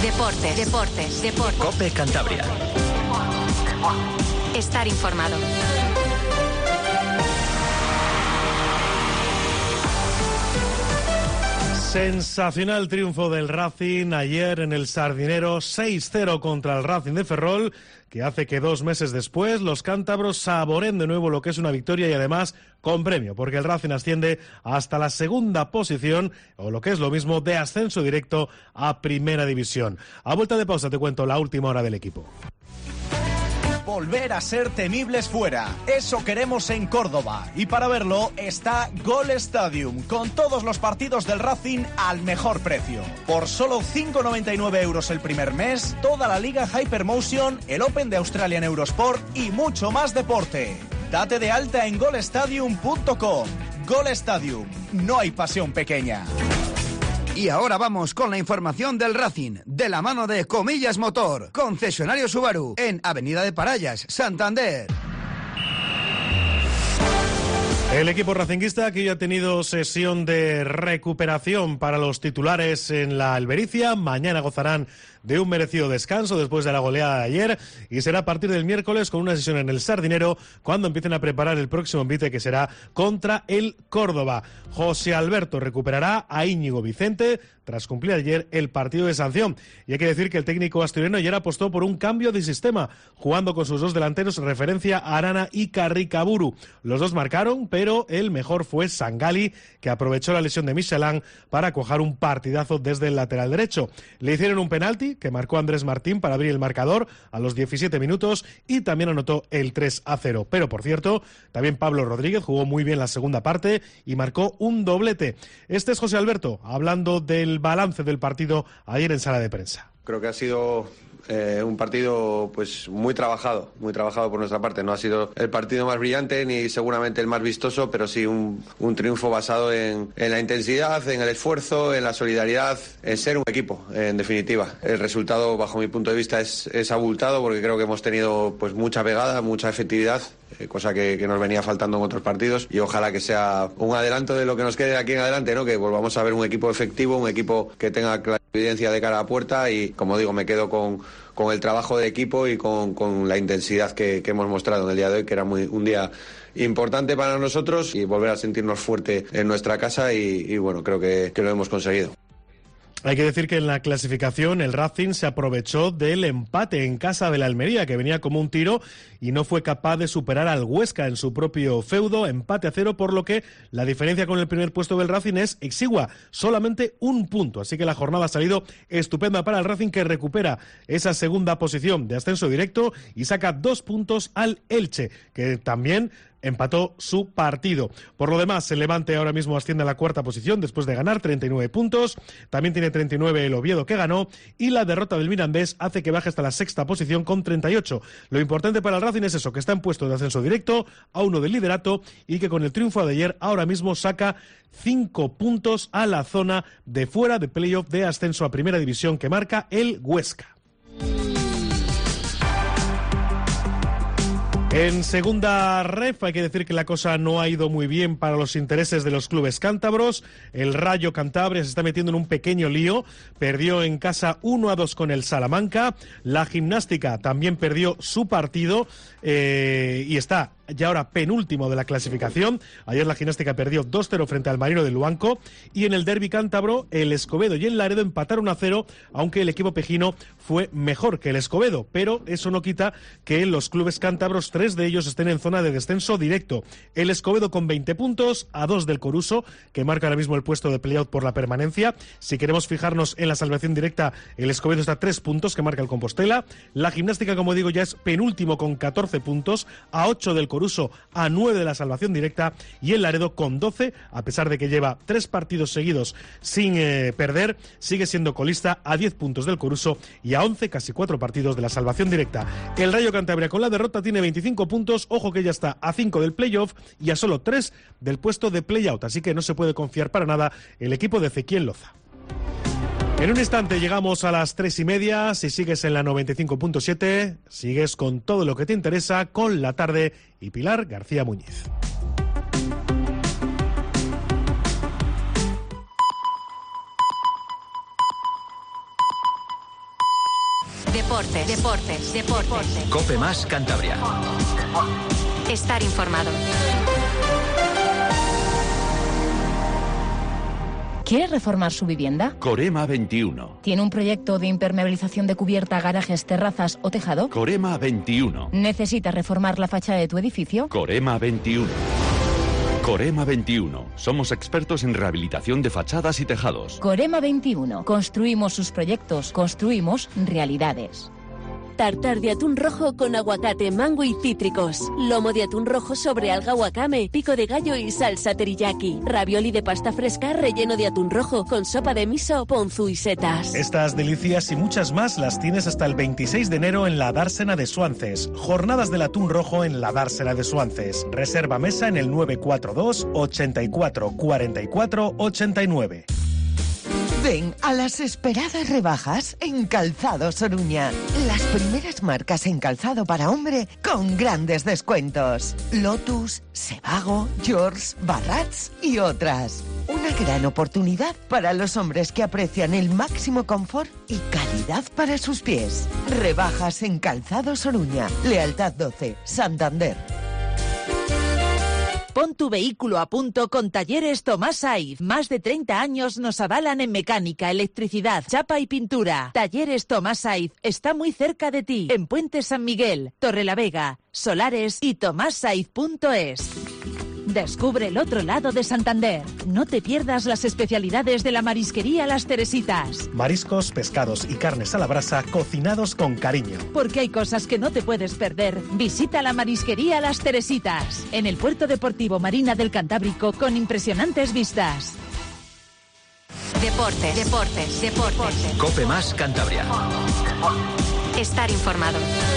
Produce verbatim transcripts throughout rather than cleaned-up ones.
Deportes, deportes, deportes. COPE Cantabria. Estar informado. Sensacional triunfo del Racing ayer en el Sardinero, seis cero contra el Racing de Ferrol, que hace que dos meses después los cántabros saboreen de nuevo lo que es una victoria y además con premio, porque el Racing asciende hasta la segunda posición, o lo que es lo mismo, de ascenso directo a Primera División. A vuelta de pausa te cuento la última hora del equipo. Volver a ser temibles fuera. Eso queremos en Córdoba. Y para verlo está Gol Stadium, con todos los partidos del Racing al mejor precio. Por solo cinco con noventa y nueve euros el primer mes, toda la Liga Hypermotion, el Open de Australia en Eurosport y mucho más deporte. Date de alta en gol stadium punto com. Gol Stadium. No hay pasión pequeña. Y ahora vamos con la información del Racing, de la mano de Comillas Motor, concesionario Subaru, en Avenida de Parallas, Santander. El equipo racinguista que ya ha tenido sesión de recuperación para los titulares en la Albericia. Mañana gozarán de un merecido descanso después de la goleada de ayer y será a partir del miércoles con una sesión en el Sardinero cuando empiecen a preparar el próximo envite que será contra el Córdoba. José Alberto recuperará a Íñigo Vicente tras cumplir ayer el partido de sanción. Y hay que decir que el técnico asturiano ayer apostó por un cambio de sistema, jugando con sus dos delanteros, referencia a Arana y Carricaburu. Los dos marcaron, pero el mejor fue Sangali, que aprovechó la lesión de Michelin para cojar un partidazo desde el lateral derecho. Le hicieron un penalti que marcó Andrés Martín para abrir el marcador a los diecisiete minutos y también anotó el tres a cero. Pero, por cierto, también Pablo Rodríguez jugó muy bien la segunda parte y marcó un doblete. Este es José Alberto, hablando del balance del partido ayer en sala de prensa. Creo que ha sido eh, un partido pues muy trabajado, muy trabajado por nuestra parte. No ha sido el partido más brillante ni seguramente el más vistoso, pero sí un, un triunfo basado en, en la intensidad, en el esfuerzo, en la solidaridad, en ser un equipo, en definitiva. El resultado, bajo mi punto de vista, es, es abultado porque creo que hemos tenido pues mucha pegada, mucha efectividad, eh, cosa que, que nos venía faltando en otros partidos, y ojalá que sea un adelanto de lo que nos quede aquí en adelante, ¿no? Que volvamos a ver un equipo efectivo, un equipo que tenga clarividencia de cara a puerta y, como digo, me quedo con, con el trabajo de equipo y con, con la intensidad que, que hemos mostrado en el día de hoy, que era muy, un día importante para nosotros, y volver a sentirnos fuerte en nuestra casa y, y bueno, creo que, que lo hemos conseguido. Hay que decir que en la clasificación el Racing se aprovechó del empate en casa de la Almería, que venía como un tiro y no fue capaz de superar al Huesca en su propio feudo, empate a cero, por lo que la diferencia con el primer puesto del Racing es exigua, solamente un punto. Así que la jornada ha salido estupenda para el Racing, que recupera esa segunda posición de ascenso directo y saca dos puntos al Elche, que también empató su partido. Por lo demás, el Levante ahora mismo asciende a la cuarta posición después de ganar treinta y nueve puntos. También tiene treinta y nueve el Oviedo, que ganó, y la derrota del Mirandés hace que baje hasta la sexta posición con treinta y ocho. Lo importante para el Racing es eso, que está en puesto de ascenso directo a uno del liderato y que con el triunfo de ayer ahora mismo saca cinco puntos a la zona de fuera de playoff de ascenso a Primera División que marca el Huesca. En segunda ref hay que decir que la cosa no ha ido muy bien para los intereses de los clubes cántabros. El Rayo Cantabria se está metiendo en un pequeño lío. Perdió en casa uno a dos con el Salamanca. La Gimnástica también perdió su partido eh, y está ya ahora penúltimo de la clasificación. Ayer la Gimnástica perdió dos cero frente al Marino de Luanco. Y en el derbi cántabro, el Escobedo y el Laredo empataron a cero, aunque el equipo pejino fue mejor que el Escobedo. Pero eso no quita que los clubes cántabros, tres de ellos, estén en zona de descenso directo. El Escobedo con veinte puntos, a dos del Coruso, que marca ahora mismo el puesto de playout por la permanencia. Si queremos fijarnos en la salvación directa, el Escobedo está a tres puntos, que marca el Compostela. La Gimnástica, como digo, ya es penúltimo con catorce puntos, a ocho del Coruso, a nueve de la salvación directa, y el Laredo con doce, a pesar de que lleva tres partidos seguidos sin eh, perder, sigue siendo colista a diez puntos del Coruso y a once, casi cuatro partidos de la salvación directa. El Rayo Cantabria con la derrota tiene veinticinco puntos, ojo que ya está a cinco del playoff y a solo tres del puesto de playout, así que no se puede confiar para nada el equipo de Ezequiel Loza. En un instante llegamos a las tres y media. Si sigues en la noventa y cinco punto siete, sigues con todo lo que te interesa con La Tarde y Pilar García Muñiz. Deportes, deportes, deportes. Cope Más Cantabria. Estar informado. ¿Quiere reformar su vivienda? Corema veintiuno. ¿Tiene un proyecto de impermeabilización de cubierta, garajes, terrazas o tejado? Corema veintiuno. ¿Necesita reformar la fachada de tu edificio? Corema veintiuno. Corema veintiuno. Somos expertos en rehabilitación de fachadas y tejados. Corema veintiuno. Construimos sus proyectos, construimos realidades. Tartar de atún rojo con aguacate, mango y cítricos. Lomo de atún rojo sobre alga wakame, pico de gallo y salsa teriyaki. Ravioli de pasta fresca relleno de atún rojo con sopa de miso, ponzu y setas. Estas delicias y muchas más las tienes hasta el veintiséis de enero en la Dársena de Suances. Jornadas del atún rojo en la Dársena de Suances. Reserva mesa en el nueve cuatro dos, ochenta y cuatro, cuarenta y cuatro, ochenta y nueve. Ven a las esperadas rebajas en Calzados Oruña. Las primeras marcas en calzado para hombre con grandes descuentos. Lotus, Sebago, George, Barrats y otras. Una gran oportunidad para los hombres que aprecian el máximo confort y calidad para sus pies. Rebajas en Calzados Oruña. Lealtad doce, Santander. Pon tu vehículo a punto con Talleres Tomás Saiz. Más de treinta años nos avalan en mecánica, electricidad, chapa y pintura. Talleres Tomás Saiz está muy cerca de ti. En Puente San Miguel, Torrelavega, Solares y tomás saiz punto es. Descubre el otro lado de Santander. No te pierdas las especialidades de la marisquería Las Teresitas. Mariscos, pescados y carnes a la brasa cocinados con cariño. Porque hay cosas que no te puedes perder. Visita la marisquería Las Teresitas, en el Puerto Deportivo Marina del Cantábrico, con impresionantes vistas. Deportes, deportes, deportes. Cope Más Cantabria. Estar informado.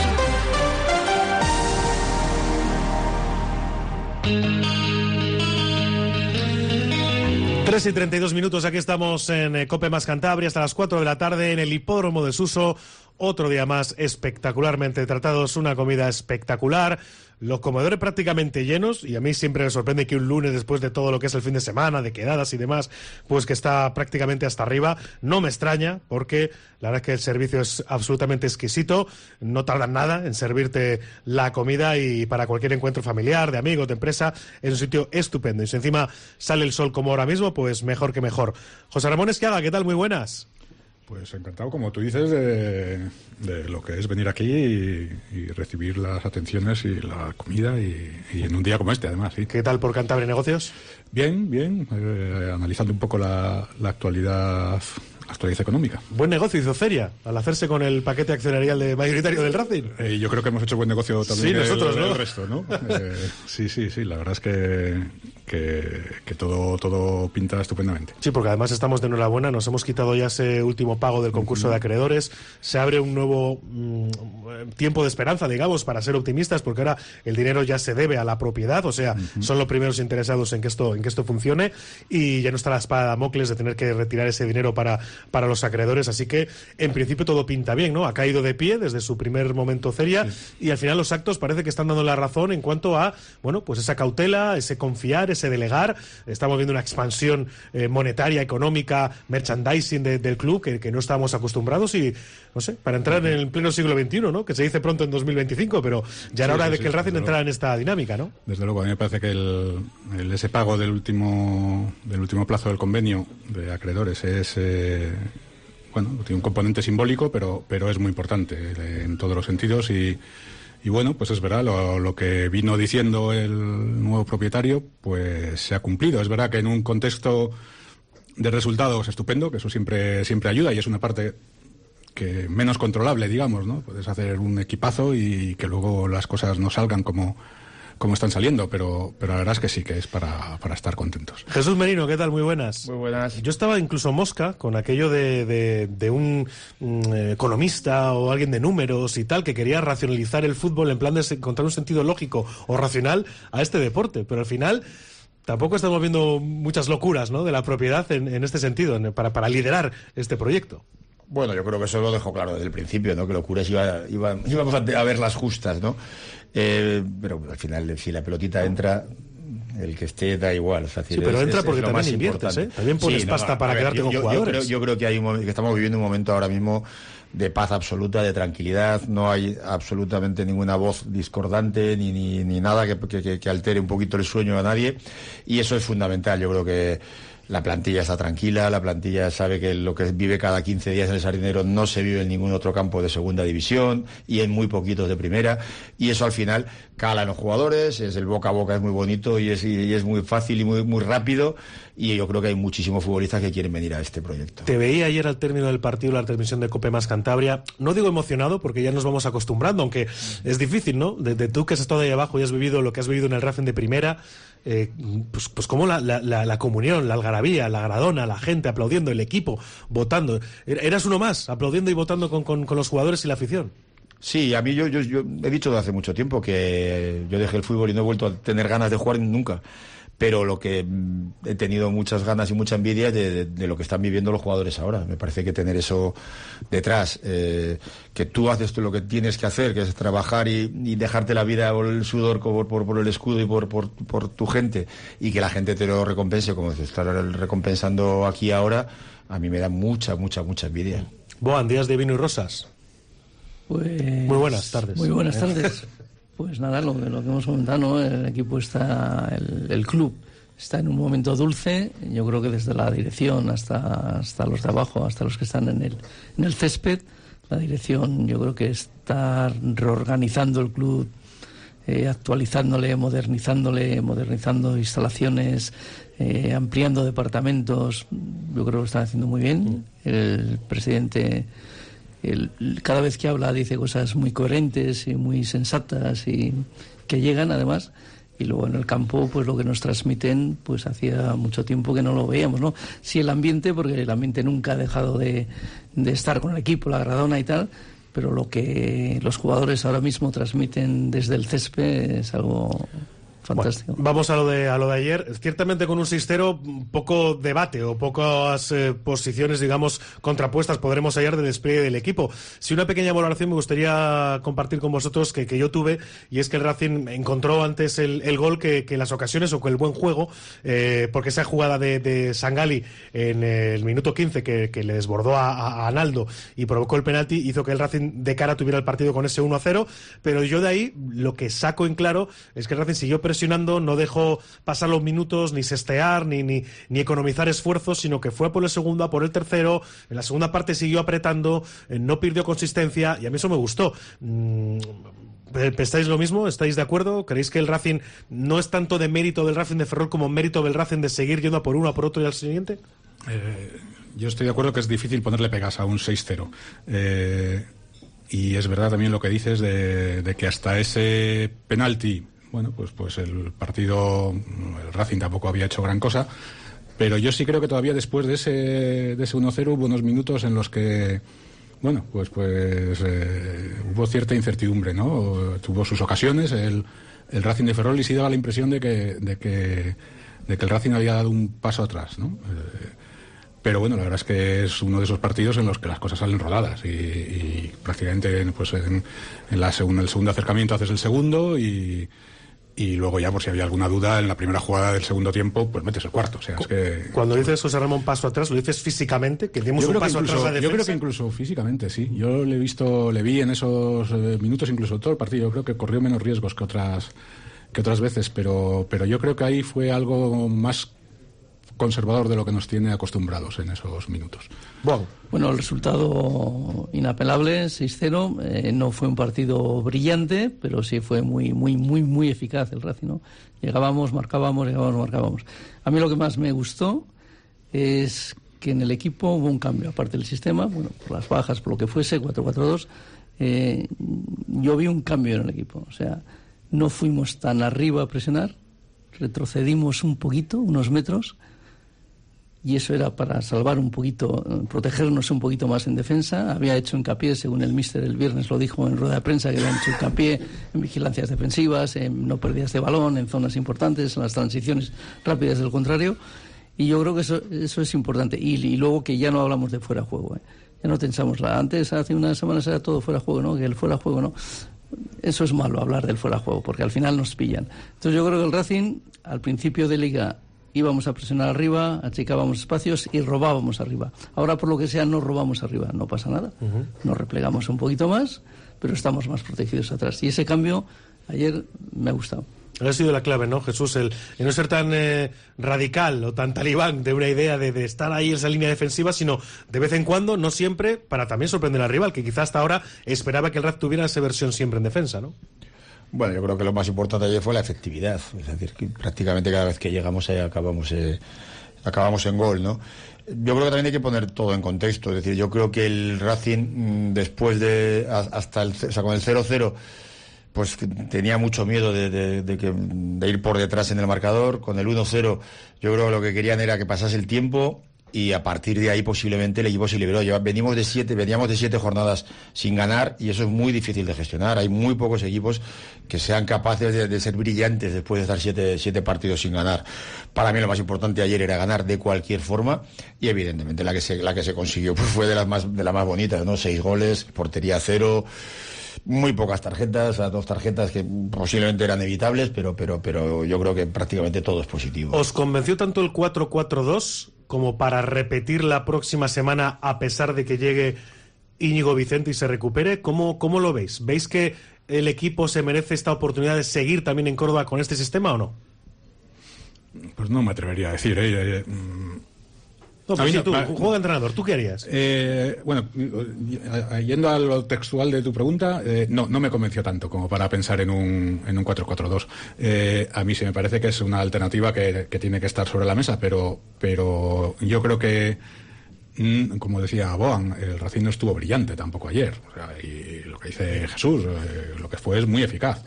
tres y treinta y dos minutos, aquí estamos en eh, Cope Más Cantabria hasta las cuatro de la tarde en el hipódromo de Suso. Otro día más espectacularmente tratados, una comida espectacular, los comedores prácticamente llenos, y a mí siempre me sorprende que un lunes, después de todo lo que es el fin de semana, de quedadas y demás, pues que está prácticamente hasta arriba. No me extraña, porque la verdad es que el servicio es absolutamente exquisito, no tardan nada en servirte la comida, y para cualquier encuentro familiar, de amigos, de empresa, es un sitio estupendo. Y si encima sale el sol como ahora mismo, pues mejor que mejor. José Ramón Esquiaga, ¿qué tal? Muy buenas. Pues encantado, como tú dices, de, de lo que es venir aquí y, y recibir las atenciones y la comida, y, y en un día como este, además, sí. ¿Qué tal por Cantabria Negocios? Bien, bien, eh, analizando un poco la, la actualidad... actualidad económica. Buen negocio hizo Feria al hacerse con el paquete accionarial de mayoritario del Racing. Eh, yo creo que hemos hecho buen negocio también. Sí, nosotros, el, ¿no? el resto, ¿no? eh, sí, sí, sí. La verdad es que, que, que todo, todo pinta estupendamente. Sí, porque además estamos de enhorabuena. Nos hemos quitado ya ese último pago del concurso uh-huh. de acreedores. Se abre un nuevo mmm, tiempo de esperanza, digamos, para ser optimistas, porque ahora el dinero ya se debe a la propiedad. O sea, uh-huh. son los primeros interesados en que esto, en que esto funcione, y ya no está la espada de Damocles de tener que retirar ese dinero para para los acreedores, así que en principio todo pinta bien, ¿no? Ha caído de pie desde su primer momento Feria, sí. y al final los actos parece que están dando la razón en cuanto a, bueno, pues esa cautela, ese confiar, ese delegar. Estamos viendo una expansión eh, monetaria, económica, merchandising de, del club que, que no estábamos acostumbrados, y no sé, para entrar en el pleno siglo veintiuno, ¿no? Que se dice pronto en dos mil veinticinco, pero ya era sí, hora sí, de sí, que el Racing entrara en esta dinámica, ¿no? Desde luego, a mí me parece que el, el ese pago del último del último plazo del convenio de acreedores es eh, bueno, tiene un componente simbólico, pero pero es muy importante eh, en todos los sentidos, y y bueno, pues es verdad, lo, lo que vino diciendo el nuevo propietario, pues se ha cumplido. Es verdad que en un contexto de resultados estupendo, que eso siempre siempre ayuda, y es una parte que menos controlable, digamos, ¿no? Puedes hacer un equipazo y que luego las cosas no salgan como como están saliendo, pero pero la verdad es que sí que es para, para estar contentos. Jesús Merino, ¿qué tal? Muy buenas. Muy buenas. Yo estaba incluso mosca con aquello de, de, de un um, economista o alguien de números y tal, que quería racionalizar el fútbol en plan de encontrar un sentido lógico o racional a este deporte, pero al final tampoco estamos viendo muchas locuras, ¿no?, de la propiedad en, en este sentido, en, para, para liderar este proyecto. Bueno, yo creo que eso lo dejó claro desde el principio, ¿no? Que locuras iba, iba, íbamos a ver las justas, ¿no? Eh, pero al final, si la pelotita entra, el que esté da igual. O sea, sí, pero es, entra es, porque es también inviertes, ¿eh? También pones sí, no, pasta no, para ver, quedarte yo, con yo, jugadores. Yo creo, yo creo que hay un momento, que estamos viviendo un momento ahora mismo de paz absoluta, de tranquilidad, no hay absolutamente ninguna voz discordante ni, ni, ni nada que, que, que altere un poquito el sueño a nadie, y eso es fundamental. Yo creo que la plantilla está tranquila, la plantilla sabe que lo que vive cada quince días en el Sardinero no se vive en ningún otro campo de segunda división y en muy poquitos de primera, y eso al final cala en los jugadores, es el boca a boca, es muy bonito y es, y es muy fácil y muy, muy rápido, y yo creo que hay muchísimos futbolistas que quieren venir a este proyecto. Te veía ayer al término del partido, la transmisión de Cope Más Cantabria, no digo emocionado porque ya nos vamos acostumbrando, aunque es difícil, ¿no? De, de tú que has estado ahí abajo y has vivido lo que has vivido en el Racing de primera, eh, pues, pues como la, la, la, la comunión, la algarabía, la gradona, la gente aplaudiendo, el equipo votando. Eras uno más, aplaudiendo y votando con, con, con los jugadores y la afición. Sí, a mí yo, yo, yo he dicho desde hace mucho tiempo que yo dejé el fútbol y no he vuelto a tener ganas de jugar nunca. Pero lo que he tenido muchas ganas y mucha envidia de, de, de lo que están viviendo los jugadores ahora. Me parece que tener eso detrás, eh, que tú haces lo que tienes que hacer, que es trabajar y, y dejarte la vida por el sudor, por, por, por el escudo y por, por, por tu gente, y que la gente te lo recompense como te está recompensando aquí ahora, a mí me da mucha, mucha, mucha envidia. Boan, días de vino y rosas. Pues, muy buenas tardes. Muy buenas tardes. Pues nada, lo, lo que hemos comentado, ¿no? El equipo está, el, el club está en un momento dulce. Yo creo que desde la dirección hasta, hasta los de abajo, hasta los que están en el, en el césped, la dirección yo creo que está reorganizando el club, eh, actualizándole, modernizándole, modernizando instalaciones, eh, ampliando departamentos. Yo creo que lo están haciendo muy bien. El presidente... El, cada vez que habla dice cosas muy coherentes y muy sensatas y que llegan además, y luego en el campo pues lo que nos transmiten pues hacía mucho tiempo que no lo veíamos, ¿no? Sí, el ambiente, porque el ambiente nunca ha dejado de, de estar con el equipo, la gradona y tal, pero lo que los jugadores ahora mismo transmiten desde el césped es algo fantástico. Bueno, vamos a lo de a lo de ayer. Ciertamente con un seis cero poco debate o pocas eh, posiciones, digamos, contrapuestas podremos hallar de despliegue del equipo. Si una pequeña valoración me gustaría compartir con vosotros que, que yo tuve, y es que el Racing encontró antes el, el gol que, que las ocasiones o que el buen juego, eh, porque esa jugada de, de Sangali en el minuto quince que, que le desbordó a, a Analdo y provocó el penalti, hizo que el Racing de cara tuviera el partido con ese uno a cero, pero yo de ahí lo que saco en claro es que el Racing siguió presionando, no dejó pasar los minutos, ni sestear, ni, ni, ni economizar esfuerzos, sino que fue a por el segundo, a por el tercero. En la segunda parte siguió apretando, eh, no perdió consistencia, y a mí eso me gustó. Mm, ¿Pensáis lo mismo? ¿Estáis de acuerdo? ¿Creéis que el Racing no es tanto de mérito del Racing de Ferrol como mérito del Racing de seguir yendo a por uno, a por otro y al siguiente? Eh, yo estoy de acuerdo que es difícil ponerle pegas a un seis cero. Eh, y es verdad también lo que dices de, de que hasta ese penalti, bueno, pues, pues el partido, el Racing tampoco había hecho gran cosa, pero yo sí creo que todavía después de ese, de ese uno cero hubo unos minutos en los que, bueno, pues, pues eh, hubo cierta incertidumbre, ¿no? Tuvo sus ocasiones el, el Racing de Ferrol, y sí daba la impresión de que, de que, de que el Racing había dado un paso atrás, ¿no? Eh, Pero bueno, la verdad es que es uno de esos partidos en los que las cosas salen rodadas y, y prácticamente pues en, en, la segunda, el segundo acercamiento haces el segundo y, y luego ya por si había alguna duda en la primera jugada del segundo tiempo pues metes el cuarto. O sea, es que... Cuando dices, José Ramón, paso atrás, ¿lo dices físicamente? ¿Que dimos un paso incluso, atrás a la defensa? Yo creo que incluso físicamente, sí. Yo le he visto, le vi en esos eh, minutos, incluso todo el partido, yo creo que corrió menos riesgos que otras, que otras veces, pero, pero yo creo que ahí fue algo más conservador de lo que nos tiene acostumbrados en esos minutos. Bueno, bueno el resultado inapelable, seis cero, eh, no fue un partido brillante, pero sí fue muy, muy, muy, muy eficaz el Racing, ¿no? Llegábamos, marcábamos, llegábamos, marcábamos. A mí lo que más me gustó es que en el equipo hubo un cambio, aparte del sistema, bueno, por las bajas, por lo que fuese, cuatro cuatro dos, eh, yo vi un cambio en el equipo, o sea, no fuimos tan arriba a presionar, retrocedimos un poquito, unos metros, y eso era para salvar un poquito, protegernos un poquito más en defensa. Había hecho hincapié, según el míster el viernes lo dijo en rueda de prensa, que había hecho hincapié en vigilancias defensivas, en no pérdidas de balón, en zonas importantes, en las transiciones rápidas del contrario, y yo creo que eso, eso es importante. Y, y luego que ya no hablamos de fuera de juego, ¿eh? Ya no pensamos, antes, hace unas semanas era todo fuera de juego, ¿no? Que el fuera de juego no. Eso es malo, hablar del fuera de juego, porque al final nos pillan. Entonces yo creo que el Racing, al principio de Liga, íbamos a presionar arriba, achicábamos espacios y robábamos arriba. Ahora, por lo que sea, no robamos arriba, no pasa nada. Uh-huh. Nos replegamos un poquito más, pero estamos más protegidos atrás. Y ese cambio ayer me ha gustado. Ha sido la clave, ¿no, Jesús? El, el no ser tan eh, radical o tan talibán de una idea de, de estar ahí en esa línea defensiva, sino de vez en cuando, no siempre, para también sorprender al rival, que quizás hasta ahora esperaba que el Raz tuviera esa versión siempre en defensa, ¿no? Bueno, yo creo que lo más importante ayer fue la efectividad. Es decir, que prácticamente cada vez que llegamos ahí acabamos, eh, acabamos en gol, ¿no? Yo creo que también hay que poner todo en contexto. Es decir, yo creo que el Racing, después de hasta el, o sea, con el cero cero, pues tenía mucho miedo de, de, de, que, de ir por detrás en el marcador. Con el uno cero, yo creo que lo que querían era que pasase el tiempo y a partir de ahí posiblemente el equipo se liberó. Ya venimos de siete, veníamos de siete jornadas sin ganar y eso es muy difícil de gestionar. Hay muy pocos equipos que sean capaces de, de ser brillantes después de estar siete, siete partidos sin ganar. Para mí lo más importante ayer era ganar de cualquier forma y evidentemente la que se, la que se consiguió pues fue de las más, de las más bonitas, ¿no? Seis goles, portería cero. Muy pocas tarjetas, o sea, dos tarjetas que posiblemente eran evitables, pero, pero, pero yo creo que prácticamente todo es positivo. ¿Os convenció tanto el cuatro cuatro dos como para repetir la próxima semana a pesar de que llegue Íñigo Vicente y se recupere? ¿Cómo, cómo lo veis? ¿Veis que el equipo se merece esta oportunidad de seguir también en Córdoba con este sistema o no? Pues no me atrevería a decir, ¿eh? eh No, pues si tú, juego de entrenador, ¿tú qué harías? Eh, bueno, yendo a lo textual de tu pregunta, eh, no, no me convenció tanto como para pensar en un, en un cuatro cuatro dos. Eh, a mí sí me parece que es una alternativa que, que tiene que estar sobre la mesa, pero, pero yo creo que, mm, como decía Boan, el Racing no estuvo brillante tampoco ayer. O sea, y lo que dice Jesús, eh, lo que fue es muy eficaz.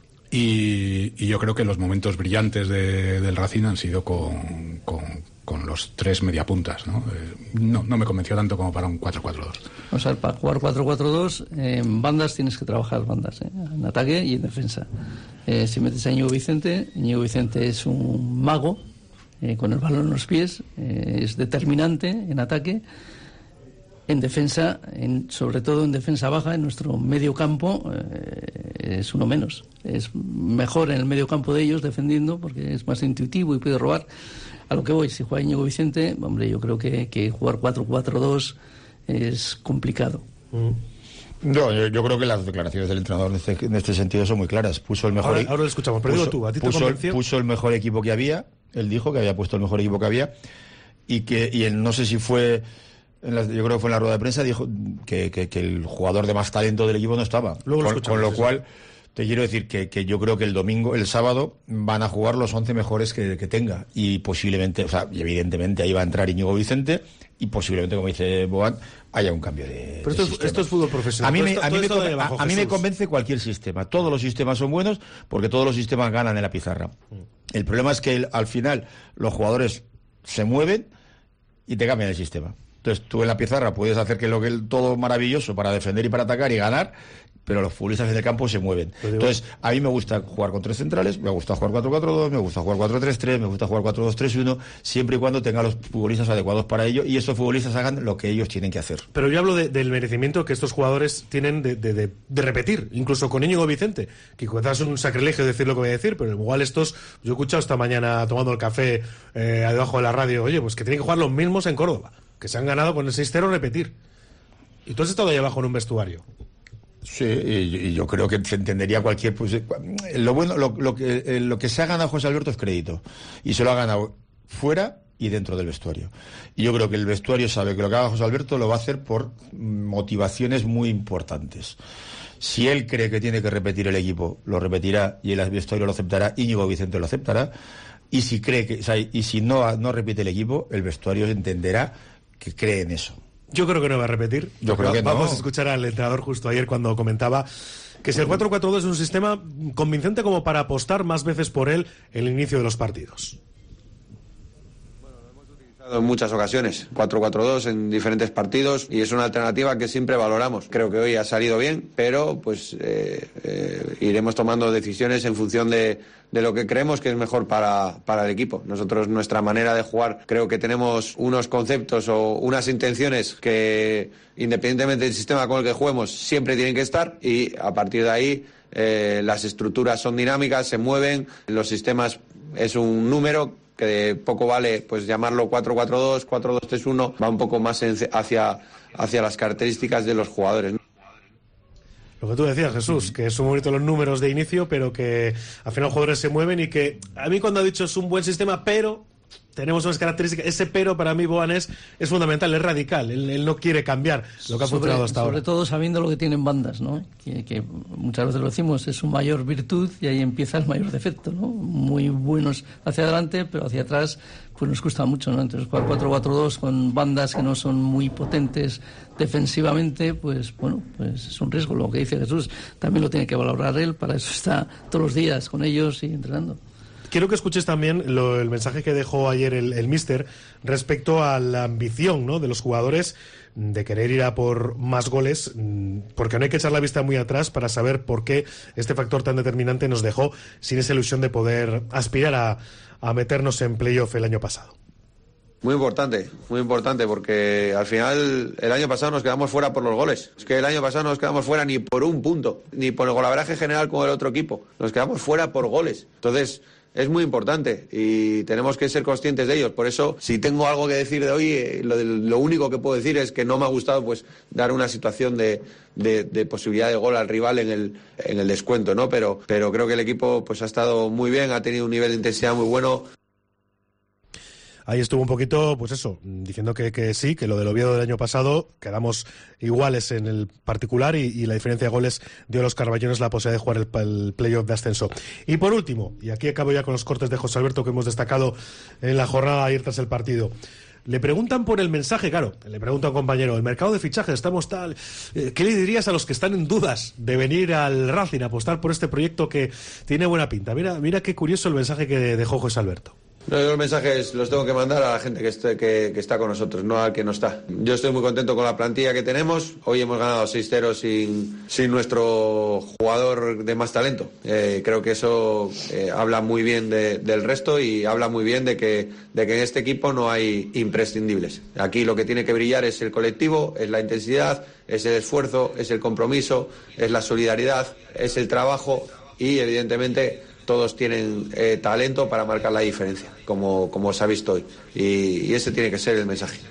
Y, y yo creo que los momentos brillantes de, del Racing han sido con, con, con los tres mediapuntas, ¿no? Eh, no, no me convenció tanto como para un cuatro cuatro dos. O sea, para jugar cuatro cuatro dos, eh, en bandas tienes que trabajar bandas, ¿eh? En ataque y en defensa. Eh, si metes a Íñigo Vicente, Íñigo Vicente es un mago, eh, con el balón en los pies, eh, es determinante en ataque. En defensa, en, sobre todo en defensa baja, en nuestro medio campo, eh, es uno menos. Es mejor en el medio campo de ellos defendiendo porque es más intuitivo y puede robar. A lo que voy, si juega Íñigo Vicente, hombre, yo creo que, que jugar cuatro cuatro dos es complicado. Mm. No, yo, yo creo que las declaraciones del entrenador en este, en este sentido son muy claras. Puso el mejor. Ahora, ahora lo escuchamos, pero puso, digo tú, ¿a ti te puso, convenció? Puso el mejor equipo que había. Él dijo que había puesto el mejor equipo que había y que y él, no sé si fue. En la, yo creo que fue en la rueda de prensa, dijo que, que, que el jugador de más talento del equipo no estaba. Luego lo con, con lo cual, te quiero decir que, que yo creo que el domingo, el sábado, van a jugar los once mejores que, que tenga. Y posiblemente, o sea, y evidentemente ahí va a entrar Íñigo Vicente y posiblemente, como dice Boan, haya un cambio de. Pero esto, de es, esto es fútbol profesional. A mí, me, esto, a, mí me, conven, abajo, a, a mí me convence cualquier sistema. Todos los sistemas son buenos porque todos los sistemas ganan en la pizarra. Mm. El problema es que el, al final los jugadores se mueven y te cambian el sistema. Entonces tú en la pizarra puedes hacer que lo que es todo maravilloso para defender y para atacar y ganar, pero los futbolistas en el campo se mueven. Entonces a mí me gusta jugar con tres centrales, me gusta jugar cuatro cuatro dos, me gusta jugar cuatro tres tres, me gusta jugar cuatro dos tres uno, siempre y cuando tenga los futbolistas adecuados para ello y esos futbolistas hagan lo que ellos tienen que hacer. Pero yo hablo de, del merecimiento que estos jugadores tienen de, de, de, de repetir, incluso con Íñigo Vicente, que quizás es un sacrilegio decir lo que voy a decir, pero igual estos, yo he escuchado esta mañana tomando el café eh, debajo de la radio, oye, pues que tienen que jugar los mismos en Córdoba, que se han ganado con el seis cero repetir. Y tú has estado ahí abajo en un vestuario. Sí, y, y yo creo que se entendería cualquier. Pues, lo bueno, lo, lo, que, lo que se ha ganado José Alberto es crédito. Y se lo ha ganado fuera y dentro del vestuario. Y yo creo que el vestuario sabe que lo que haga José Alberto lo va a hacer por motivaciones muy importantes. Si él cree que tiene que repetir el equipo, lo repetirá y el vestuario lo aceptará, Íñigo Vicente lo aceptará. Y si cree que, o sea, y si no, no repite el equipo, el vestuario entenderá que cree en eso. Yo creo que no va a repetir. Yo creo que no. Vamos a escuchar al entrenador justo ayer cuando comentaba que si el cuatro cuatro dos es un sistema convincente como para apostar más veces por él en el inicio de los partidos. En muchas ocasiones, cuatro cuatro dos en diferentes partidos y es una alternativa que siempre valoramos. Creo que hoy ha salido bien, pero pues eh, eh, iremos tomando decisiones en función de, de lo que creemos que es mejor para, para el equipo. Nosotros, nuestra manera de jugar, creo que tenemos unos conceptos o unas intenciones que, independientemente del sistema con el que juguemos, siempre tienen que estar y a partir de ahí eh, las estructuras son dinámicas, se mueven, los sistemas es un número que de poco vale pues llamarlo cuatro cuatro dos, cuatro dos tres uno, va un poco más en, hacia, hacia las características de los jugadores, ¿no? Lo que tú decías, Jesús, que son bonitos los números de inicio, pero que al final los jugadores se mueven y que a mí cuando ha dicho es un buen sistema, pero tenemos unas características, ese pero para mí, Boan, es, es fundamental, es radical, él, él no quiere cambiar lo que ha sobre, funcionado hasta sobre ahora. Sobre todo sabiendo lo que tienen bandas, ¿no? Que, que muchas veces lo decimos, es su mayor virtud y ahí empieza el mayor defecto, ¿no? Muy buenos hacia adelante, pero hacia atrás pues nos cuesta mucho, ¿no? Entonces jugar cuatro cuatro dos con bandas que no son muy potentes defensivamente, pues bueno, pues es un riesgo. Lo que dice Jesús también lo tiene que valorar él, para eso está todos los días con ellos y entrenando. Quiero que escuches también lo, el mensaje que dejó ayer el, el míster respecto a la ambición, ¿no?, de los jugadores de querer ir a por más goles, porque no hay que echar la vista muy atrás para saber por qué este factor tan determinante nos dejó sin esa ilusión de poder aspirar a, a meternos en playoff el año pasado. Muy importante, muy importante, porque al final el año pasado nos quedamos fuera por los goles. Es que el año pasado no nos quedamos fuera ni por un punto, ni por el golaveraje general con el otro equipo. Nos quedamos fuera por goles. Entonces, es muy importante y tenemos que ser conscientes de ellos. Por eso, si tengo algo que decir de hoy, eh, lo, de, lo único que puedo decir es que no me ha gustado pues dar una situación de, de, de posibilidad de gol al rival en el, en el descuento, ¿no? Pero, pero creo que el equipo pues ha estado muy bien, ha tenido un nivel de intensidad muy bueno. Ahí estuvo un poquito, pues eso, diciendo que, que sí, que lo del Oviedo del año pasado quedamos iguales en el particular y, y la diferencia de goles dio a los carballones la posibilidad de jugar el, el playoff de ascenso. Y por último, y aquí acabo ya con los cortes de José Alberto que hemos destacado en la jornada ayer tras el partido. Le preguntan por el mensaje, claro, le pregunta a un compañero, el mercado de fichajes, estamos tal, ¿qué le dirías a los que están en dudas de venir al Racing a apostar por este proyecto que tiene buena pinta? Mira, mira qué curioso el mensaje que dejó José Alberto. No, yo los mensajes los tengo que mandar a la gente que, esté, que, que está con nosotros, no al que no está. Yo estoy muy contento con la plantilla que tenemos. Hoy hemos ganado seis cero sin, sin nuestro jugador de más talento. Eh, creo que eso eh, habla muy bien de, del resto y habla muy bien de que, de que en este equipo no hay imprescindibles. Aquí lo que tiene que brillar es el colectivo, es la intensidad, es el esfuerzo, es el compromiso, es la solidaridad, es el trabajo y evidentemente todos tienen eh, talento para marcar la diferencia, como, como se ha visto hoy. Y, y ese tiene que ser el mensaje.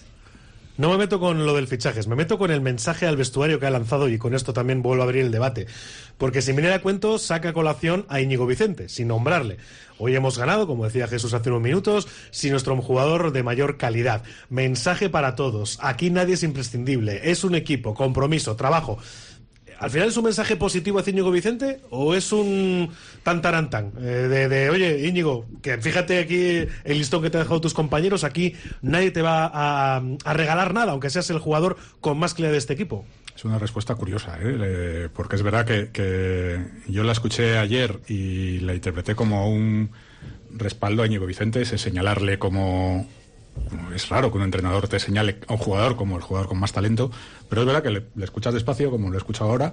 No me meto con lo del fichajes, me meto con el mensaje al vestuario que ha lanzado y con esto también vuelvo a abrir el debate. Porque sin venir a cuento saca a colación a Íñigo Vicente, sin nombrarle. Hoy hemos ganado, como decía Jesús hace unos minutos, sin nuestro jugador de mayor calidad. Mensaje para todos, aquí nadie es imprescindible, es un equipo, compromiso, trabajo. ¿Al final es un mensaje positivo hacia Íñigo Vicente o es un tantarantán eh, de, de, oye, Íñigo, que fíjate aquí el listón que te han dejado tus compañeros, aquí nadie te va a, a regalar nada, aunque seas el jugador con más claridad de este equipo? Es una respuesta curiosa, ¿eh? Eh, porque es verdad que, que yo la escuché ayer y la interpreté como un respaldo a Íñigo Vicente, ese señalarle como... Es raro que un entrenador te señale a un jugador como el jugador con más talento, pero es verdad que le, le escuchas despacio, como lo he escuchado ahora,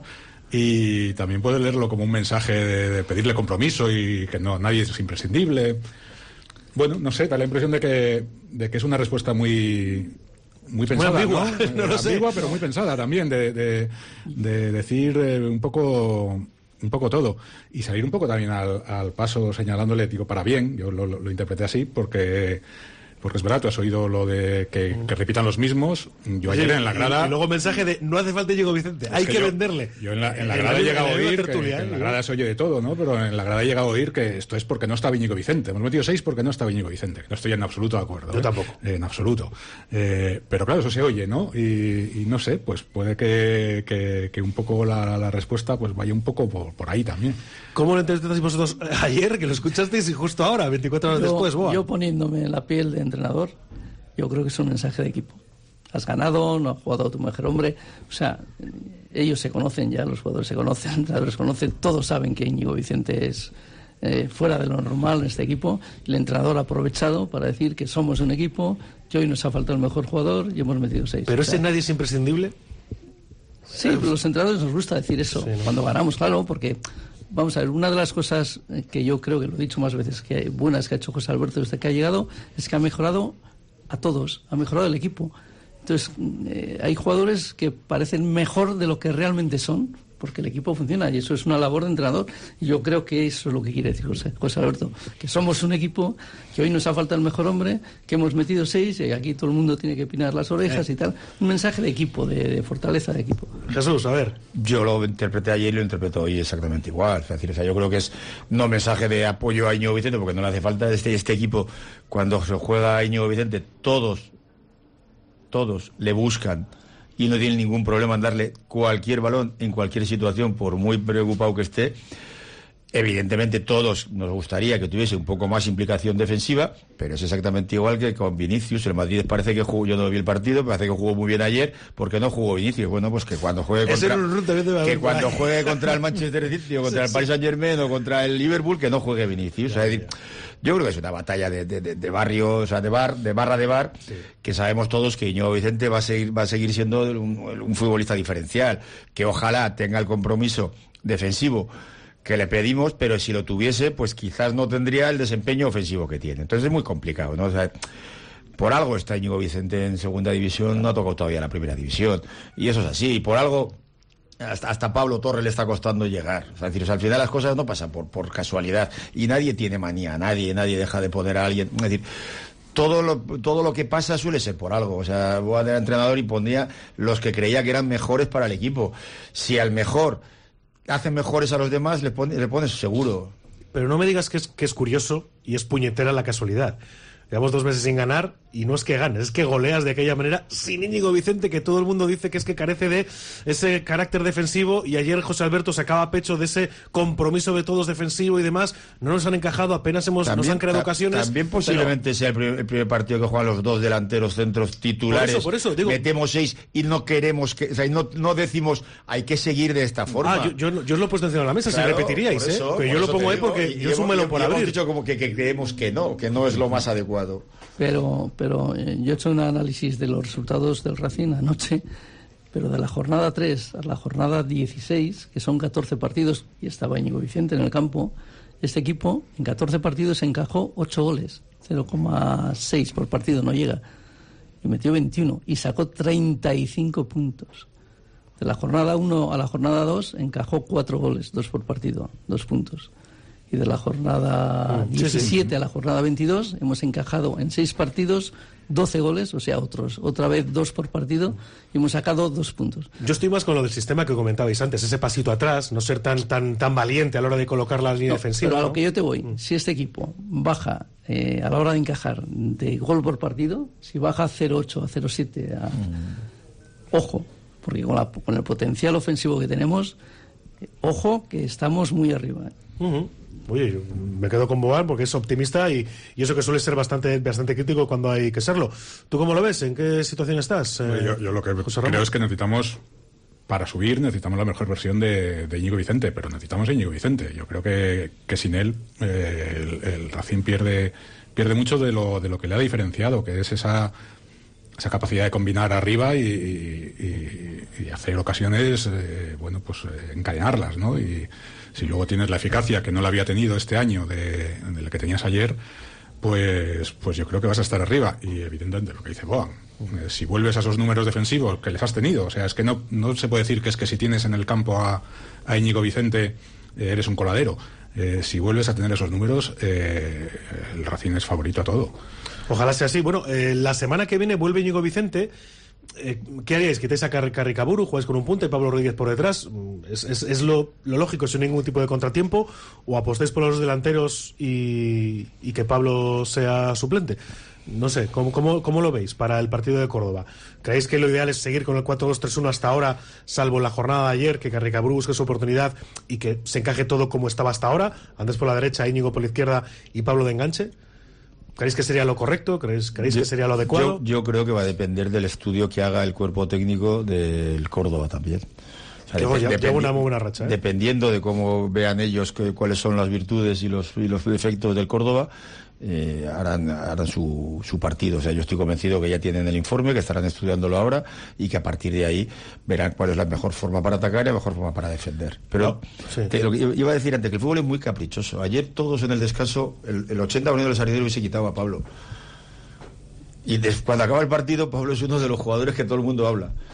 y también puedes leerlo como un mensaje de, de pedirle compromiso y que no nadie es imprescindible. Bueno, no sé, da la impresión de que, de que es una respuesta muy... muy pensada, muy ambigua, ¿no? no lo sé. Ambigua, pero muy pensada también, de, de, de decir eh, un poco... un poco todo, y salir un poco también al, al paso señalándole, digo, para bien, yo lo, lo, lo interpreté así, porque porque es verdad, tú has oído lo de que, que repitan los mismos, yo ayer Sí, en la grada... Y, y luego mensaje de, no hace falta Íñigo Vicente, hay que, que yo, venderle. Yo en la, en la grada he llegado a oír, que, que en la grada se oye de todo, ¿no? Pero en la grada he llegado a oír que esto es porque no estaba Íñigo Vicente, hemos metido seis porque no estaba Íñigo Vicente, no estoy en absoluto de acuerdo. Yo ¿eh? tampoco. Eh, en absoluto. Eh, pero claro, eso se oye, ¿no? Y, y no sé, pues puede que, que, que un poco la, la respuesta pues vaya un poco por, por ahí también. ¿Cómo lo interpretasteis vosotros ayer, que lo escuchasteis y justo ahora, veinticuatro horas yo, después? Boa. Yo poniéndome en la piel de entrenador, yo creo que es un mensaje de equipo. Has ganado, no has jugado a tu mejor hombre. O sea, ellos se conocen ya, los jugadores se conocen, los entrenadores se conocen, todos saben que Íñigo Vicente es eh, fuera de lo normal en este equipo. El entrenador ha aprovechado para decir que somos un equipo, que hoy nos ha faltado el mejor jugador y hemos metido seis. ¿Pero o sea, ese nadie es imprescindible? Sí, los entrenadores nos gusta decir eso, sí, ¿no? Cuando ganamos, claro, porque... Vamos a ver, una de las cosas que yo creo que lo he dicho más veces, que buenas que ha hecho José Alberto desde que ha llegado, es que ha mejorado a todos, ha mejorado el equipo. Entonces, eh, hay jugadores que parecen mejor de lo que realmente son, porque el equipo funciona y eso es una labor de entrenador. Y yo creo que eso es lo que quiere decir José, José Alberto, que somos un equipo que hoy nos ha faltado el mejor hombre, que hemos metido seis y aquí todo el mundo tiene que pinar las orejas eh. y tal. Un mensaje de equipo, de, de fortaleza de equipo. Jesús, a ver. Yo lo interpreté ayer y lo interpreto hoy exactamente igual. Es decir, o sea, yo creo que es no mensaje de apoyo a Íñigo Vicente, porque no le hace falta este, este equipo. Cuando se juega a Íñigo Vicente, todos, todos le buscan y no tiene ningún problema en darle cualquier balón en cualquier situación, por muy preocupado que esté. Evidentemente todos nos gustaría que tuviese un poco más implicación defensiva, pero es exactamente igual que con Vinicius. El Madrid parece que jugó, yo no vi el partido, parece que jugó muy bien ayer, porque no jugó Vinicius. Bueno, pues que cuando juegue contra, que cuando juegue contra el Manchester City o contra sí, el Paris Saint Germain o contra el Liverpool, que no juegue Vinicius. Ya, o sea, ya. Yo creo que es una batalla de, de, de, de barrio, o sea, de bar, de barra de bar, sí. que sabemos todos que Íñigo Vicente va a seguir, va a seguir siendo un, un futbolista diferencial, que ojalá tenga el compromiso defensivo que le pedimos, pero si lo tuviese, pues quizás no tendría el desempeño ofensivo que tiene. Entonces es muy complicado, ¿no? O sea, por algo está Íñigo Vicente en segunda división, no ha tocado todavía la primera división, y eso es así, y por algo hasta, hasta Pablo Torres le está costando llegar. O sea, es decir, o sea, al final las cosas no pasan por, por casualidad, y nadie tiene manía, nadie, nadie deja de poner a alguien. Es decir, todo lo, todo lo que pasa suele ser por algo. O sea, voy a tener entrenador y pondría los que creía que eran mejores para el equipo. Si al mejor hacen mejores a los demás, le pones le pone seguro. Pero no me digas que es, que es curioso y es puñetera la casualidad. Llevamos dos meses sin ganar y no es que ganes, es que goleas de aquella manera sin Íñigo Vicente, que todo el mundo dice que es que carece de ese carácter defensivo, y ayer José Alberto sacaba pecho de ese compromiso de todos defensivo y demás. No nos han encajado, apenas hemos también, nos han creado ocasiones. También posiblemente pero... sea el primer, el primer partido que juegan los dos delanteros centros titulares. Por eso, por eso, digo... Metemos seis y no queremos que, o sea, no, no decimos hay que seguir de esta forma. Ah, yo, yo, yo os lo he puesto encima de la mesa, claro, si repetiríais, eso, ¿eh? Pero yo lo pongo ahí porque y, yo y es un melón por abrir. Hemos dicho como que, que creemos que no, que no es lo más adecuado. Pero, pero eh, yo he hecho un análisis de los resultados del Racing anoche, pero de la jornada tres a la jornada dieciséis, que son catorce partidos, y estaba Íñigo Vicente en el campo, este equipo en catorce partidos encajó ocho goles, cero coma seis por partido, no llega, y metió veintiuno, y sacó treinta y cinco puntos. De la jornada uno a la jornada dos encajó cuatro goles, dos por partido, dos puntos. Y de la jornada sí, diecisiete sí. a la jornada veintidós hemos encajado en seis partidos doce goles, o sea, otros otra vez dos por partido, y hemos sacado dos puntos. Yo estoy más con lo del sistema que comentabais antes, ese pasito atrás, no ser tan tan tan valiente a la hora de colocar la línea no, defensiva. Pero a ¿no? lo que yo te voy, mm. si este equipo baja eh, a la hora de encajar de gol por partido, si baja a cero coma ocho, a cero coma siete, a... mm. ojo, porque con, la, con el potencial ofensivo que tenemos, eh, ojo que estamos muy arriba. Uh-huh. Oye, yo me quedo con Boal porque es optimista y, y eso que suele ser bastante bastante crítico cuando hay que serlo. ¿Tú cómo lo ves? ¿En qué situación estás? Eh, yo, yo lo que creo es que necesitamos, para subir, necesitamos la mejor versión de, de Íñigo Vicente, pero necesitamos a Íñigo Vicente. Yo creo que, que sin él eh, el, el Racing pierde pierde mucho de lo, de lo que le ha diferenciado, que es esa, esa capacidad de combinar arriba y, y, y hacer ocasiones, eh, bueno, pues eh, encadenarlas, ¿no? Y si luego tienes la eficacia que no la había tenido este año de, de la que tenías ayer, pues pues yo creo que vas a estar arriba. Y evidentemente lo que dice Boan, eh, si vuelves a esos números defensivos que les has tenido, o sea, es que no, no se puede decir que es que si tienes en el campo a, a Íñigo Vicente eh, eres un coladero. Eh, si vuelves a tener esos números, eh, el Racing es favorito a todo. Ojalá sea así. Bueno, eh, la semana que viene vuelve Íñigo Vicente. Eh, ¿Qué haríais? ¿Quitáis a Carricaburu? ¿Jugáis con un punta y Pablo Rodríguez por detrás? ¿Es, es, es lo, lo lógico sin ningún tipo de contratiempo? ¿O apostáis por los delanteros y, y que Pablo sea suplente? No sé, ¿cómo, cómo, ¿cómo lo veis para el partido de Córdoba? ¿Creéis que lo ideal es seguir con el cuatro dos tres uno hasta ahora, salvo la jornada de ayer, que Carricaburu busque su oportunidad y que se encaje todo como estaba hasta ahora? Andrés por la derecha, Íñigo por la izquierda y Pablo de enganche. ¿Creéis que sería lo correcto? ¿Creéis, ¿creéis yo, que sería lo adecuado? Yo, yo creo que va a depender del estudio que haga el cuerpo técnico del Córdoba también. O sea, llevo, dep- llevo una muy buena racha, ¿eh? Dependiendo de cómo vean ellos que, cuáles son las virtudes y los, y los defectos del Córdoba, eh, harán, harán su, su partido. O sea, yo estoy convencido que ya tienen el informe, que estarán estudiándolo ahora y que a partir de ahí verán cuál es la mejor forma para atacar y la mejor forma para defender. Pero no, sí. te, lo que iba a decir antes, que el fútbol es muy caprichoso. Ayer todos en el descanso, el, el ochenta por ciento de los árbitros hubiese quitado a Pablo. Y des, cuando acaba el partido, Pablo es uno de los jugadores que todo el mundo habla.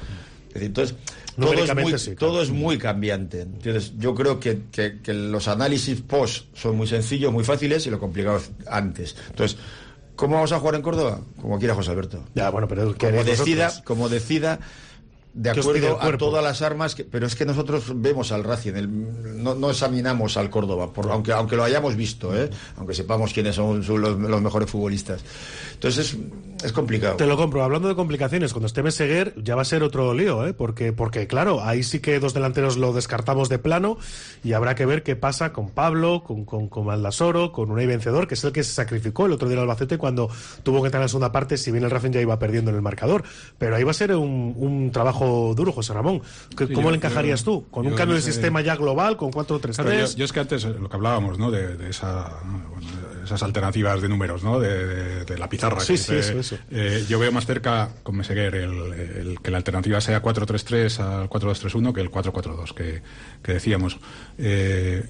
Es decir, entonces, todo es, muy, sí, claro. todo es muy cambiante. Entonces, yo creo que, que, que los análisis post son muy sencillos, muy fáciles, y lo complicado es antes. Entonces, ¿cómo vamos a jugar en Córdoba? Como quiera José Alberto. Ya, bueno, pero como decida, como decida, de acuerdo a todas las armas, que, pero es que nosotros vemos al Racing, el, no, no examinamos al Córdoba, por, aunque aunque lo hayamos visto, ¿eh? Aunque sepamos quiénes son, son los, los mejores futbolistas. Entonces es, es complicado. Te lo compro. Hablando de complicaciones, cuando esté Meseguer ya va a ser otro lío, ¿eh? Porque, porque claro, ahí sí que dos delanteros lo descartamos de plano, y habrá que ver qué pasa con Pablo, con, con, con Aldasoro, con Unai Vencedor, que es el que se sacrificó el otro día en Albacete cuando tuvo que entrar en la segunda parte, si bien el Racing ya iba perdiendo en el marcador. Pero ahí va a ser un, un trabajo duro, José Ramón. ¿Cómo sí, yo, le encajarías yo, tú? ¿Con yo, un cambio de sistema ya global, con cuatro tres tres? Claro, yo, yo es que antes, lo que hablábamos, ¿no? De, de, esa, bueno, de esas alternativas de números, ¿no? De, de, de la pizarra. Sí, que sí, dice, eso, eso. Eh, yo veo más cerca con Meseguer el, el, que la alternativa sea cuatro tres tres al cuatro dos tres uno que el cuatro cuatro dos que, que decíamos. Eh,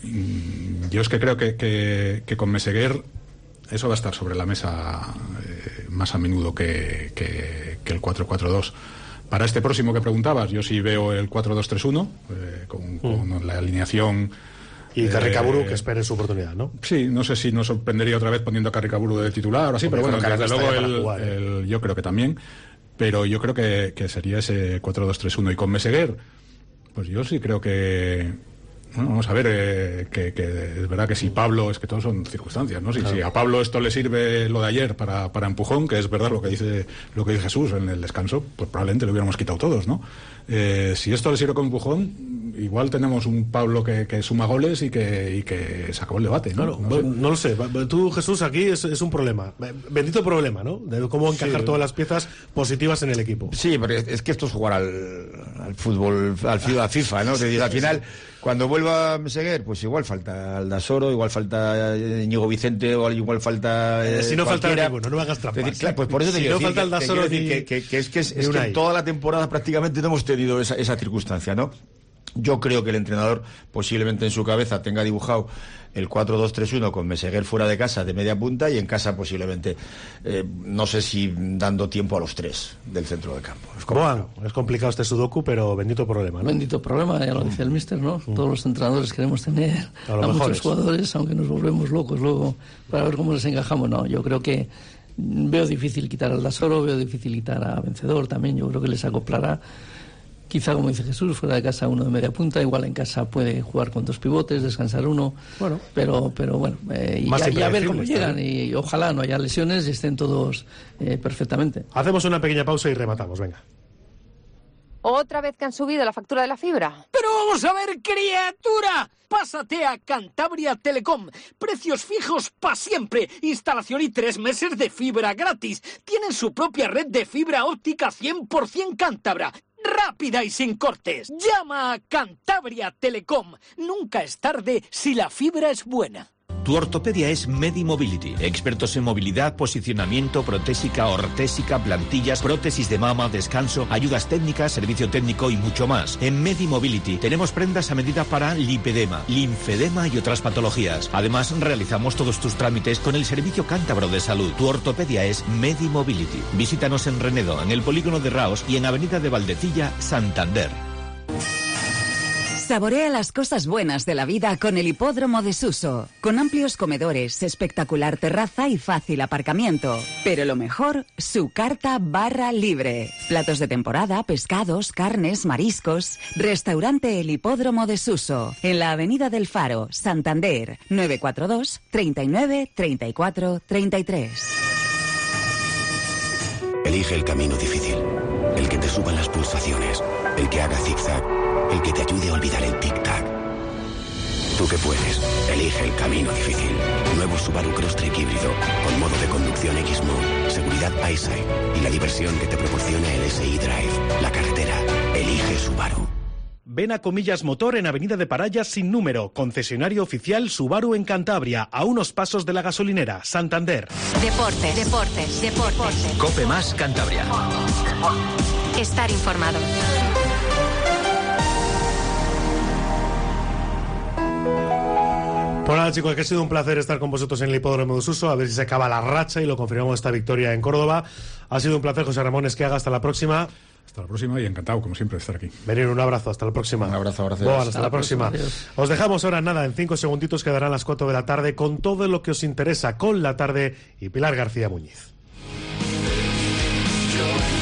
yo es que creo que, que, que con Meseguer eso va a estar sobre la mesa eh, más a menudo que, que, que el cuatro cuatro dos. Para este próximo que preguntabas, yo sí veo el cuatro dos tres uno, eh, con, mm. con la alineación. Y Carricaburu, eh, que espere su oportunidad, ¿no? Sí, no sé si nos sorprendería otra vez poniendo a Carricaburu de titular o así, pero bueno, desde luego el, jugar, ¿eh? el, yo creo que también. Pero yo creo que, que sería ese cuatro dos tres uno. Y con Meseguer, pues yo sí creo que... Bueno, vamos a ver, eh, que, que es verdad que si Pablo, es que todos son circunstancias, ¿no? Si, claro. si a Pablo esto le sirve lo de ayer para, para empujón, que es verdad lo que dice lo que dice Jesús en el descanso, pues probablemente lo hubiéramos quitado todos, ¿no? Eh, si esto le sirve como empujón, igual tenemos un Pablo que, que suma goles y que, y que se acabó el debate, ¿no? Claro, no, bueno, no lo sé. Tú, Jesús, aquí es, es un problema. Bendito problema, ¿no? De cómo encajar sí. todas las piezas positivas en el equipo. Sí, porque es que esto es jugar al, al fútbol, al FIFA, ¿no? Te digo, al final... Cuando vuelva Meseguer, pues igual falta Aldasoro, igual falta Íñigo Vicente, o igual falta. Eh, si no falta ninguno, no me hagas trampas. Decir, claro, pues por eso te si quiero no decir, falta Aldasoro que, que, que, que, que es que, es, es que en toda la temporada prácticamente no hemos tenido esa, esa circunstancia, ¿no? Yo creo que el entrenador posiblemente en su cabeza tenga dibujado el cuatro dos tres uno con Meseguer fuera de casa de media punta, y en casa posiblemente, eh, no sé si dando tiempo a los tres del centro del campo. Es complicado, bueno, es complicado este sudoku, pero bendito problema, ¿no? Bendito problema, ya lo dice el míster, ¿no? Mm. Todos los entrenadores queremos tener a, a muchos mejores. jugadores, aunque nos volvemos locos luego para ver cómo les encajamos. No, yo creo que veo difícil quitar al Aldasoro, veo difícil quitar a Vencedor también, yo creo que les acoplará. Quizá, como dice Jesús, fuera de casa uno de media punta, igual en casa puede jugar con dos pivotes, descansar uno, bueno, pero pero bueno, eh, y, ya, y a ver cómo llegan, y, y ojalá no haya lesiones y estén todos eh, perfectamente. Hacemos una pequeña pausa y rematamos, venga. ¿Otra vez que han subido la factura de la fibra? ¡Pero vamos a ver, criatura! Pásate a Cantabria Telecom. Precios fijos para siempre. Instalación y tres meses de fibra gratis. Tienen su propia red de fibra óptica cien por ciento cántabra. Rápida y sin cortes. Llama a Cantabria Telecom. Nunca es tarde si la fibra es buena. Tu ortopedia es Medimobility. Expertos en movilidad, posicionamiento, protésica, ortésica, plantillas, prótesis de mama, descanso, ayudas técnicas, servicio técnico y mucho más. En Medimobility tenemos prendas a medida para lipedema, linfedema y otras patologías. Además, realizamos todos tus trámites con el Servicio Cántabro de Salud. Tu ortopedia es Medimobility. Visítanos en Renedo, en el Polígono de Raos y en Avenida de Valdecilla, Santander. Saborea las cosas buenas de la vida con el Hipódromo de Suso, con amplios comedores, espectacular terraza y fácil aparcamiento. Pero lo mejor, su carta barra libre. Platos de temporada, pescados, carnes, mariscos. Restaurante El Hipódromo de Suso, en la Avenida del Faro, Santander, nueve cuatro dos, treinta y nueve, treinta y cuatro, treinta y tres. Elige el camino difícil, el que te suban las pulsaciones, el que haga zigzag, el que te ayude a olvidar el tic-tac. Tú que puedes, elige el camino difícil. Nuevo Subaru Crosstrek híbrido, con modo de conducción X-Mode, seguridad EyeSight y la diversión que te proporciona el S I Drive. La carretera, elige Subaru. Ven a Comillas Motor en Avenida de Parayas sin número, concesionario oficial Subaru en Cantabria, a unos pasos de la gasolinera, Santander. Deportes, deportes, deportes. Cope Más Cantabria. Estar informado. Pues nada, chicos, que ha sido un placer estar con vosotros en el Hipódromo de Suso, a ver si se acaba la racha y lo confirmamos esta victoria en Córdoba. Ha sido un placer, José Ramón Esquiaga, hasta la próxima. Hasta la próxima y encantado, como siempre, de estar aquí. Venir, un abrazo, hasta la próxima. Un abrazo, abrazo. Bueno, hasta, hasta la, la próxima. próxima. Os dejamos ahora, nada, en cinco segunditos quedarán las cuatro de la tarde con todo lo que os interesa con La Tarde y Pilar García Muñiz.